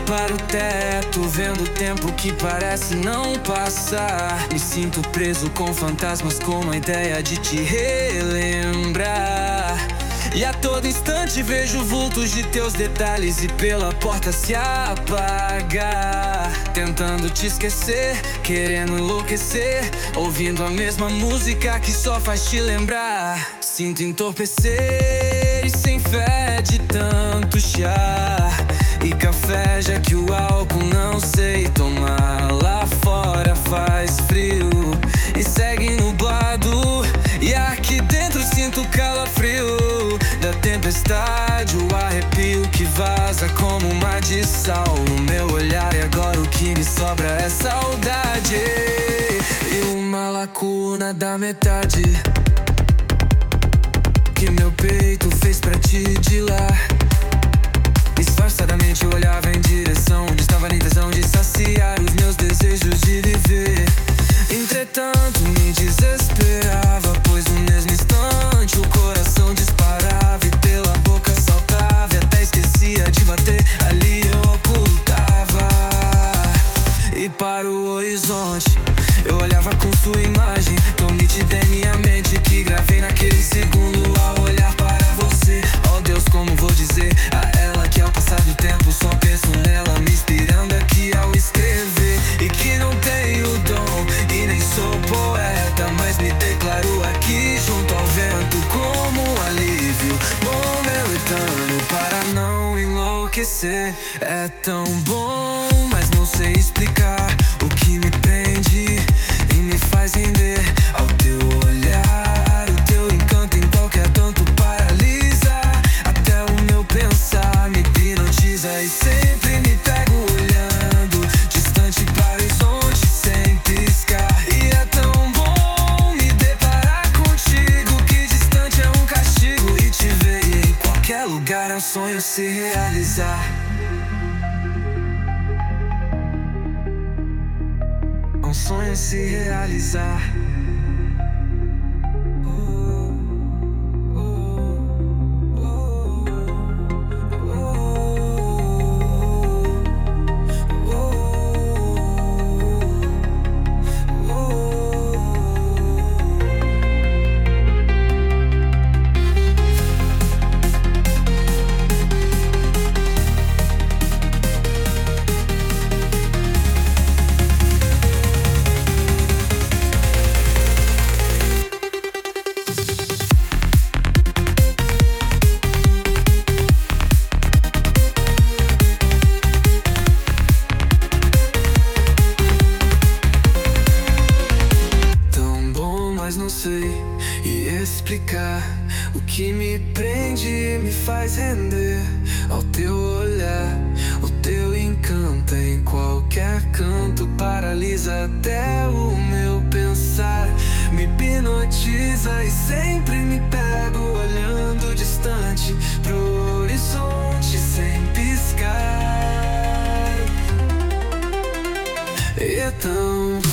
para o teto, vendo o tempo que parece não passar. Me sinto preso com fantasmas, com a ideia de te relembrar. E a todo instante vejo vultos de teus detalhes e pela porta se apagar. Tentando te esquecer, querendo enlouquecer, ouvindo a mesma música que só faz te lembrar. Sinto entorpecer e sem fé de tanto chá e café, já que o álcool não sei tomar. Lá fora faz frio e segue nublado, e aqui dentro sinto calafrio da tempestade, o arrepio que vaza como um mar de sal no meu olhar. E agora o que me sobra é saudade e uma lacuna da metade que meu peito fez pra te dilar. Disfarçadamente eu olhava em direção onde estava a intenção de saciar os meus desejos de viver. Entretanto me desesperava, pois no mesmo instante o coração disparava e pela boca saltava, e até esquecia de bater, ali eu ocultava. E para o horizonte eu olhava com sua imagem, tão nítida em minha mente que gravei naquele segundo ao olhar para você. Oh Deus, como vou dizer a ela que ao passar do tempo só penso nela, me inspirando aqui ao escrever. E que não tenho dom e nem sou poeta, mas me declaro aqui junto ao vento como um alívio momentâneo para não enlouquecer. É tão bom, mas não sei explicar o que me prende e me faz render ao teu olhar. O teu encanto em qualquer canto paralisa até o meu pensar, me hipnotiza e sempre me pego olhando distante para o horizonte sem piscar. E é tão bom me deparar contigo, que distante é um castigo, e te ver em qualquer lugar é um sonho se realizar. Um sonho se realizar. Mas não sei explicar o que me prende e me faz render ao teu olhar. O teu encanto em qualquer canto paralisa até o meu pensar, me hipnotiza e sempre me pego olhando distante pro horizonte sem piscar. E é tão